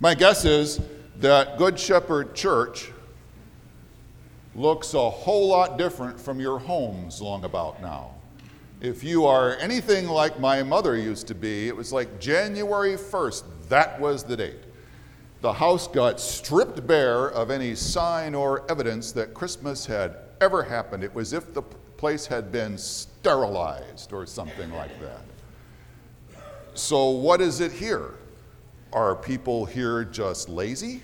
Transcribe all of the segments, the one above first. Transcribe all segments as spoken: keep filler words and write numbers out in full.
My guess is that Good Shepherd Church looks a whole lot different from your homes long about now. If you are anything like my mother used to be, it was like January first, that was the date. The house got stripped bare of any sign or evidence that Christmas had ever happened. It was as if the place had been sterilized or something like that. So what is it here? Are people here just lazy?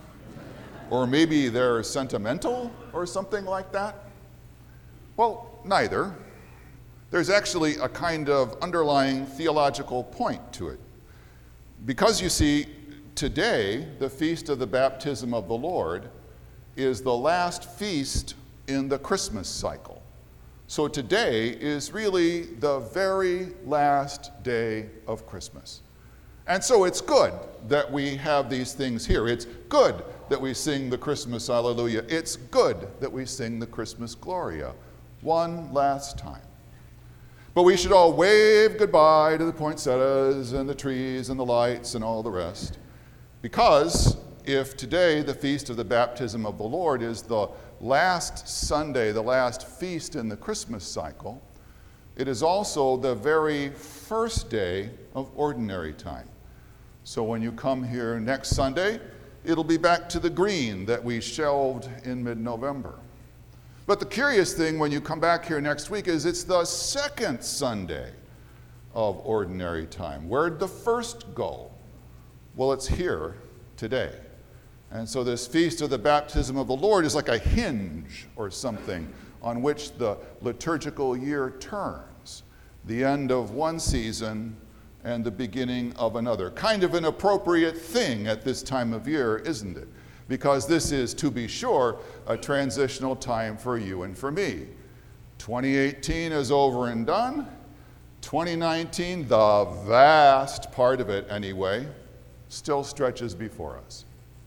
Or maybe they're sentimental or something like that? Well, neither. There's actually a kind of underlying theological point to it. Because you see, today, the Feast of the Baptism of the Lord is the last feast in the Christmas cycle. So today is really the very last day of Christmas. And so it's good that we have these things here. It's good that we sing the Christmas Alleluia. It's good that we sing the Christmas Gloria one last time. But we should all wave goodbye to the poinsettias and the trees and the lights and all the rest. Because if today the Feast of the Baptism of the Lord is the last Sunday, the last feast in the Christmas cycle, it is also the very first day of ordinary time. So when you come here next Sunday, it'll be back to the green that we shelved in mid-November. But the curious thing when you come back here next week is it's the second Sunday of ordinary time. Where'd the first go? Well, it's here today. And so this Feast of the Baptism of the Lord is like a hinge or something on which the liturgical year turns. The end of one season and the beginning of another. Kind of an appropriate thing at this time of year, isn't it? Because this is, to be sure, a transitional time for you and for me. twenty eighteen is over and done. twenty nineteen, the vast part of it anyway, still stretches before us.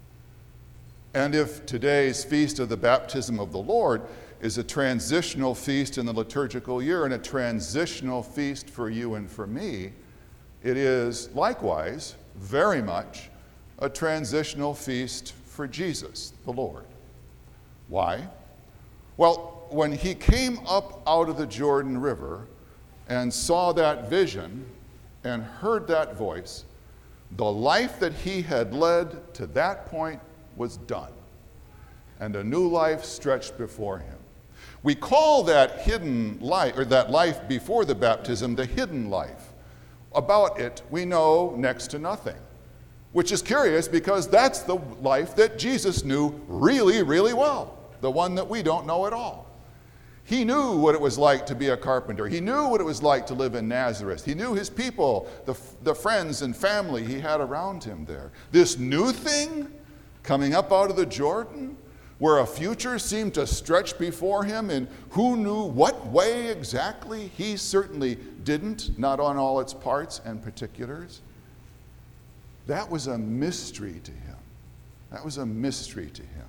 And if today's Feast of the Baptism of the Lord is a transitional feast in the liturgical year and a transitional feast for you and for me, it is likewise very much a transitional feast for Jesus, the Lord. Why? Well, when he came up out of the Jordan River and saw that vision and heard that voice, the life that he had led to that point was done, and a new life stretched before him. We call that hidden life, or that life before the baptism, the hidden life. About it, we know next to nothing, which is curious because that's the life that Jesus knew really, really well, the one that we don't know at all. He knew what it was like to be a carpenter. He knew what it was like to live in Nazareth. He knew his people, the, the friends and family he had around him there. This new thing coming up out of the Jordan, where a future seemed to stretch before him, and who knew what way exactly? He certainly didn't, not on all its parts and particulars. That was a mystery to him. That was a mystery to him.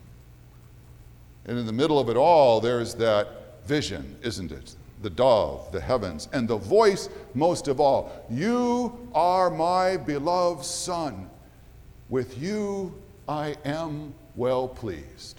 And in the middle of it all, there's that vision, isn't it? The dove, the heavens, and the voice most of all. You are my beloved Son. With you I am well pleased.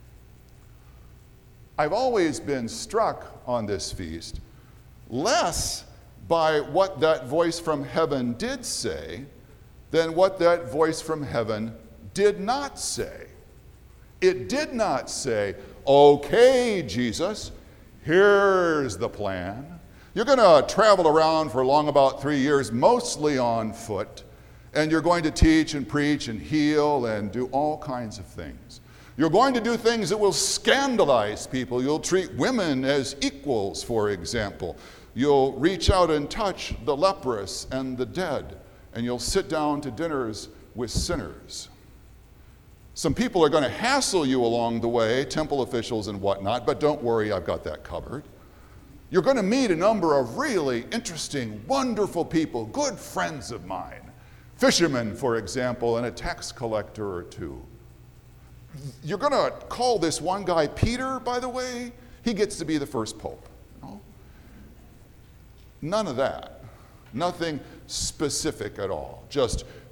I've always been struck on this feast less by what that voice from heaven did say than what that voice from heaven did not say. It did not say, okay, Jesus, here's the plan. You're going to travel around for long about three years, mostly on foot, and you're going to teach and preach and heal and do all kinds of things. You're going to do things that will scandalize people. You'll treat women as equals, for example. You'll reach out and touch the leprous and the dead, and you'll sit down to dinners with sinners. Some people are going to hassle you along the way, temple officials and whatnot, but don't worry, I've got that covered. You're going to meet a number of really interesting, wonderful people, good friends of mine. Fishermen, for example, and a tax collector or two. You're going to call this one guy Peter, by the way. He gets to be the first pope. You know? None of that. Nothing specific at all. Just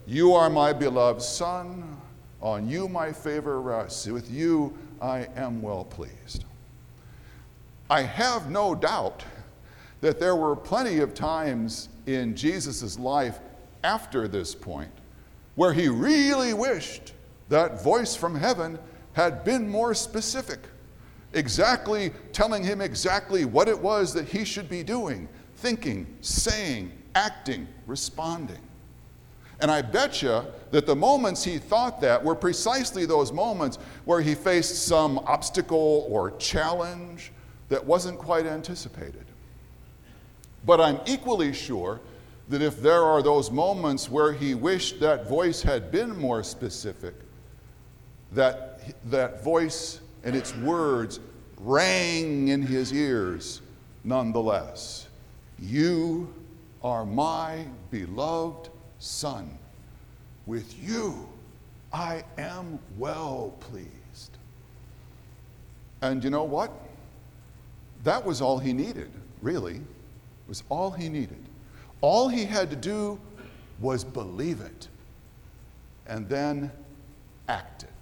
You are my beloved Son. On you my favor rests. With you I am well pleased. I have no doubt that there were plenty of times in Jesus' life after this point where he really wished that voice from heaven had been more specific, exactly telling him exactly what it was that he should be doing, thinking, saying, acting, responding. And I bet you that the moments he thought that were precisely those moments where he faced some obstacle or challenge that wasn't quite anticipated. But I'm equally sure that if there are those moments where he wished that voice had been more specific, that that voice and its words rang in his ears nonetheless. You are my beloved Son. With you I am well pleased. And you know what? That was all he needed, really. It was all he needed. All he had to do was believe it and then act it.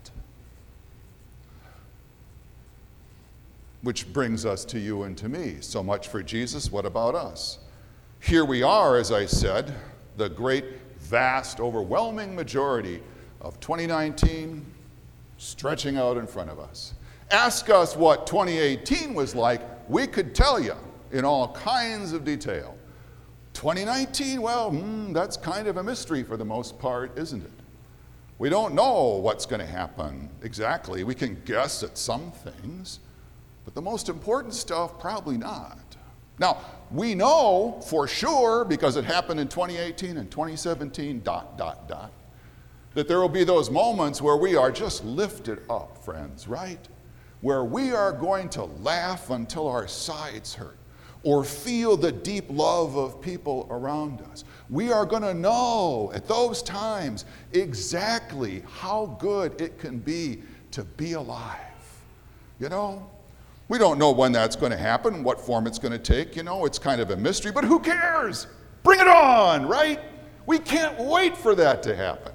Which brings us to you and to me. So much for Jesus. What about us? Here we are, as I said, the great, vast, overwhelming majority of twenty nineteen stretching out in front of us. Ask us what twenty eighteen was like, we could tell you in all kinds of detail. twenty nineteen, well, hmm, that's kind of a mystery for the most part, isn't it? We don't know what's going to happen exactly. We can guess at some things, but the most important stuff, probably not. Now, we know for sure, because it happened in twenty eighteen and twenty seventeen, dot, dot, dot, that there will be those moments where we are just lifted up, friends, right? Where we are going to laugh until our sides hurt, or feel the deep love of people around us. We are going to know at those times exactly how good it can be to be alive. You know? We don't know when that's going to happen, what form it's going to take. You know, it's kind of a mystery, but who cares? Bring it on, right? We can't wait for that to happen.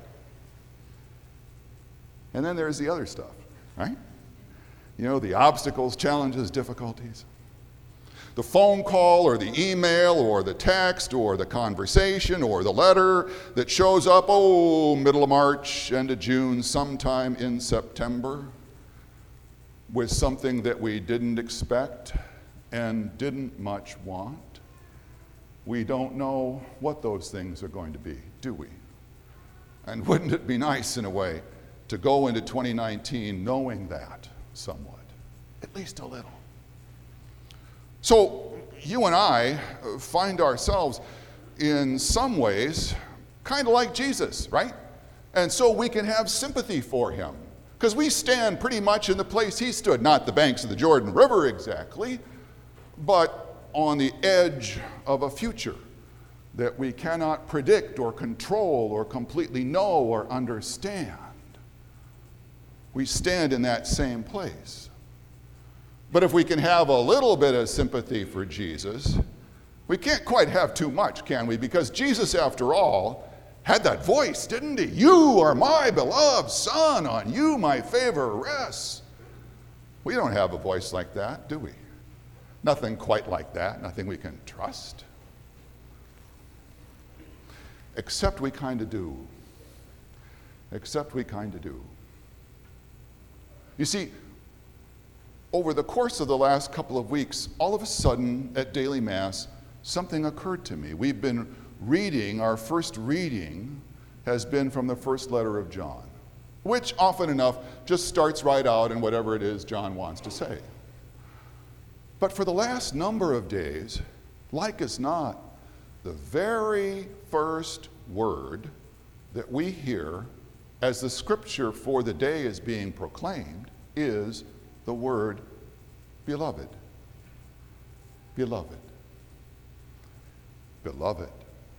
And then there's the other stuff, right? You know, the obstacles, challenges, difficulties. The phone call or the email or the text or the conversation or the letter that shows up, oh, middle of March, end of June, sometime in September, with something that we didn't expect and didn't much want. We don't know what those things are going to be, do we? And wouldn't it be nice in a way to go into twenty nineteen knowing that somewhat, at least a little? So you and I find ourselves in some ways kind of like Jesus, right? And so we can have sympathy for him, because we stand pretty much in the place he stood, not the banks of the Jordan River exactly, but on the edge of a future that we cannot predict or control or completely know or understand. We stand in that same place. But if we can have a little bit of sympathy for Jesus, we can't quite have too much, can we? Because Jesus, after all, had that voice, didn't he? You are my beloved Son, on you my favor rests. We don't have a voice like that, do we? Nothing quite like that, nothing we can trust. Except we kind of do. Except we kind of do. You see, over the course of the last couple of weeks, all of a sudden at Daily Mass, something occurred to me. We've been reading, our first reading has been from the first letter of John, which often enough just starts right out in whatever it is John wants to say. But for the last number of days, like as not, the very first word that we hear as the scripture for the day is being proclaimed is the word beloved. Beloved. Beloved.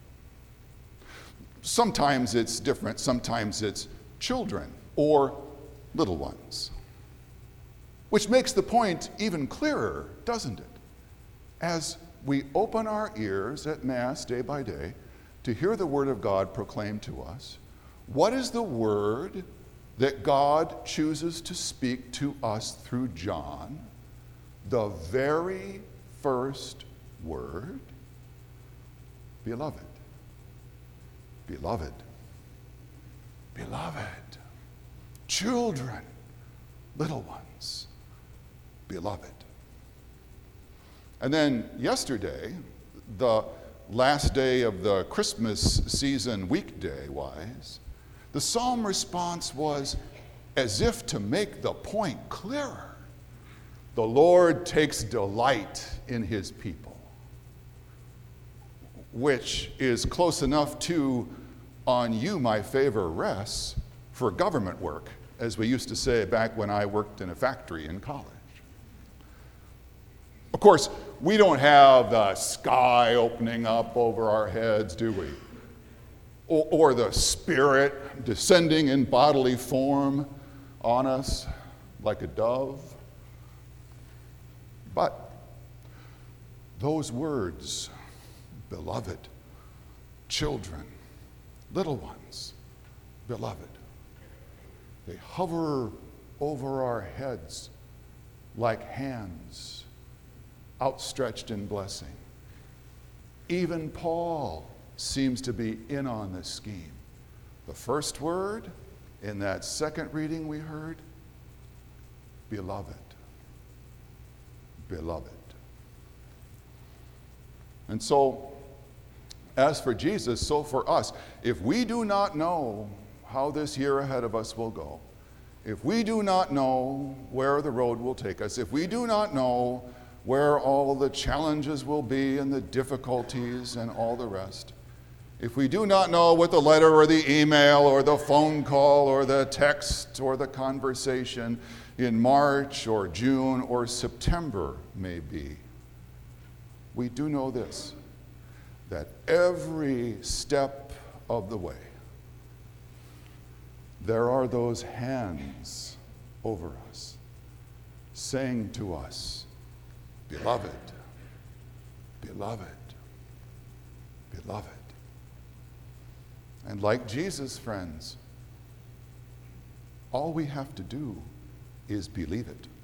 Sometimes it's different. Sometimes it's children or little ones. Which makes the point even clearer, doesn't it? As we open our ears at Mass day by day to hear the Word of God proclaimed to us, What is the word that God chooses to speak to us through John? The very first word, beloved. Beloved. Beloved. Children, little ones, beloved. And then yesterday, the last day of the Christmas season, weekday-wise, the psalm response was as if to make the point clearer. The Lord takes delight in his people, which is close enough to "on you my favor rests" for government work, as we used to say back when I worked in a factory in college. Of course, we don't have the sky opening up over our heads, do we? Or, or the Spirit descending in bodily form on us like a dove. But those words, beloved, children, little ones, beloved, they hover over our heads like hands outstretched in blessing. Even Paul seems to be in on this scheme. The first word in that second reading we heard, beloved. Beloved. And so, as for Jesus, so for us. If we do not know how this year ahead of us will go, if we do not know where the road will take us, if we do not know where all the challenges will be and the difficulties and all the rest, if we do not know what the letter or the email or the phone call or the text or the conversation in March or June or September may be, we do know this, that every step of the way, there are those hands over us saying to us, beloved, beloved, beloved. And like Jesus, friends, all we have to do is believe it.